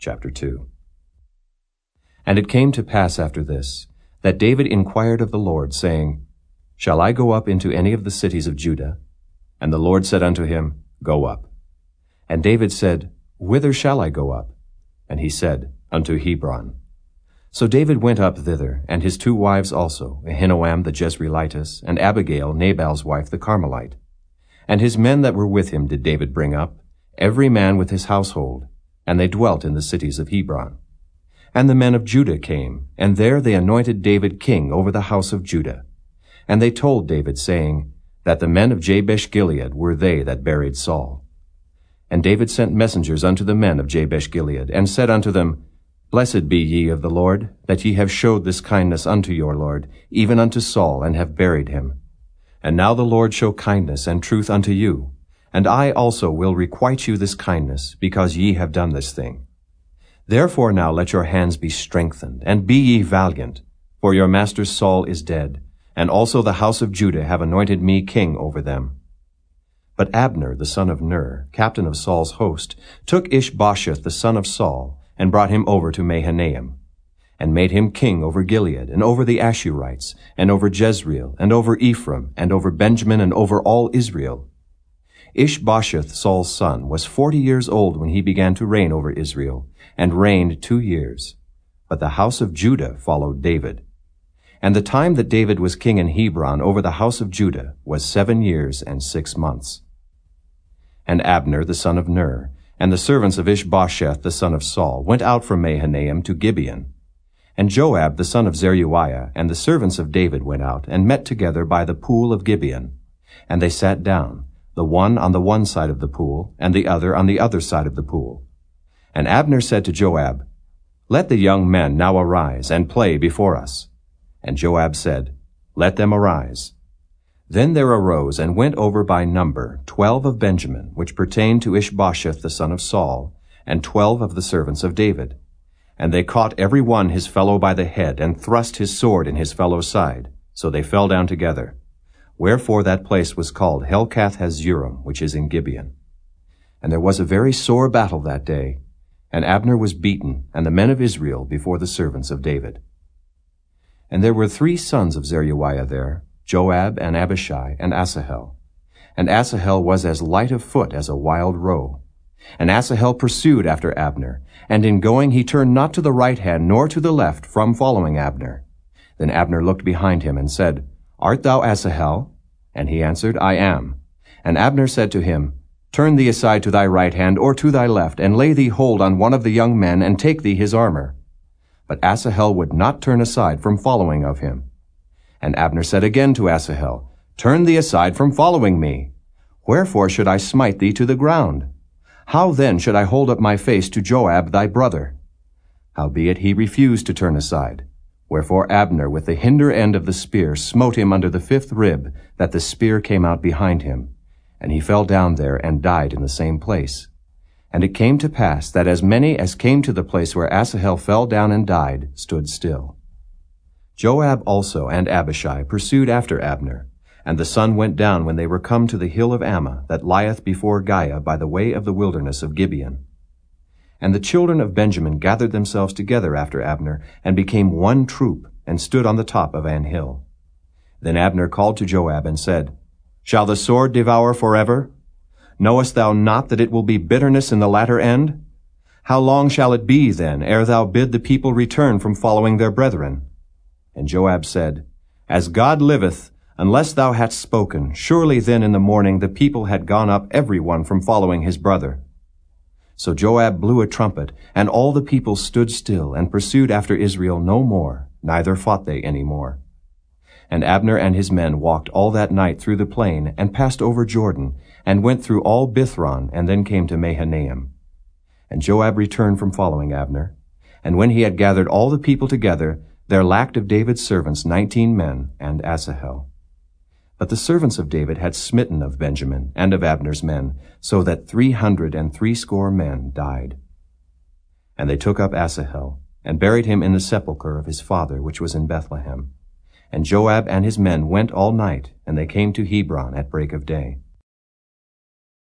Chapter 2. And it came to pass after this, that David inquired of the Lord, saying, Shall I go up into any of the cities of Judah? And the Lord said unto him, Go up. And David said, Whither shall I go up? And he said, Unto Hebron. So David went up thither, and his 2 wives also, Ahinoam the Jezreelitess, and Abigail, Nabal's wife, the Carmelite. And his men that were with him did David bring up, every man with his household, and they dwelt in the cities of Hebron. And the men of Judah came, and there they anointed David king over the house of Judah. And they told David, saying, that the men of Jabesh-Gilead were they that buried Saul. And David sent messengers unto the men of Jabesh-Gilead, and said unto them, Blessed be ye of the Lord, that ye have showed this kindness unto your Lord, even unto Saul, and have buried him. And now the Lord show kindness and truth unto you, and I also will requite you this kindness, because ye have done this thing. Therefore now let your hands be strengthened, and be ye valiant, for your master Saul is dead, and also the house of Judah have anointed me king over them. But Abner the son of Ner, captain of Saul's host, took Ishbosheth the son of Saul, and brought him over to Mahanaim, and made him king over Gilead, and over the Ashurites, and over Jezreel, and over Ephraim, and over Benjamin, and over all Israel. Ishbosheth, Saul's son, was 40 years old when he began to reign over Israel, and reigned 2 years. But the house of Judah followed David. And the time that David was king in Hebron over the house of Judah was 7 years and 6 months. And Abner the son of Ner, and the servants of Ishbosheth the son of Saul, went out from Mahanaim to Gibeon. And Joab the son of Zeruiah, and the servants of David went out, and met together by the pool of Gibeon. And they sat down, the one on the one side of the pool, and the other on the other side of the pool. And Abner said to Joab, Let the young men now arise, and play before us. And Joab said, Let them arise. Then there arose and went over by number 12 of Benjamin, which pertained to Ishbosheth the son of Saul, and 12 of the servants of David. And they caught every one his fellow by the head, and thrust his sword in his fellow's side. So they fell down together. Wherefore that place was called Helkath-Hazurim, which is in Gibeon. And there was a very sore battle that day, and Abner was beaten, and the men of Israel before the servants of David. And there were 3 sons of Zeruiah there, Joab, and Abishai, and Asahel. And Asahel was as light of foot as a wild roe. And Asahel pursued after Abner, and in going he turned not to the right hand nor to the left from following Abner. Then Abner looked behind him and said, Art thou Asahel? And he answered, I am. And Abner said to him, Turn thee aside to thy right hand or to thy left, and lay thee hold on one of the young men, and take thee his armor. But Asahel would not turn aside from following of him. And Abner said again to Asahel, Turn thee aside from following me. Wherefore should I smite thee to the ground? How then should I hold up my face to Joab thy brother? Howbeit he refused to turn aside. Wherefore Abner with the hinder end of the spear smote him under the 5th rib, that the spear came out behind him. And he fell down there and died in the same place. And it came to pass that as many as came to the place where Asahel fell down and died stood still. Joab also and Abishai pursued after Abner, and the sun went down when they were come to the hill of Ammah, that lieth before Giah by the way of the wilderness of Gibeon. And the children of Benjamin gathered themselves together after Abner, and became one troop, and stood on the top of an hill. Then Abner called to Joab and said, Shall the sword devour forever? Knowest thou not that it will be bitterness in the latter end? How long shall it be then, ere thou bid the people return from following their brethren? And Joab said, As God liveth, unless thou hadst spoken, surely then in the morning the people had gone up every one from following his brother. So Joab blew a trumpet, and all the people stood still, and pursued after Israel no more, neither fought they any more. And Abner and his men walked all that night through the plain, and passed over Jordan, and went through all Bithron, and then came to Mahanaim. And Joab returned from following Abner. And when he had gathered all the people together, there lacked of David's servants 19 men, and Asahel. But the servants of David had smitten of Benjamin and of Abner's men, so that 360 men died. And they took up Asahel, and buried him in the sepulchre of his father, which was in Bethlehem. And Joab and his men went all night, and they came to Hebron at break of day.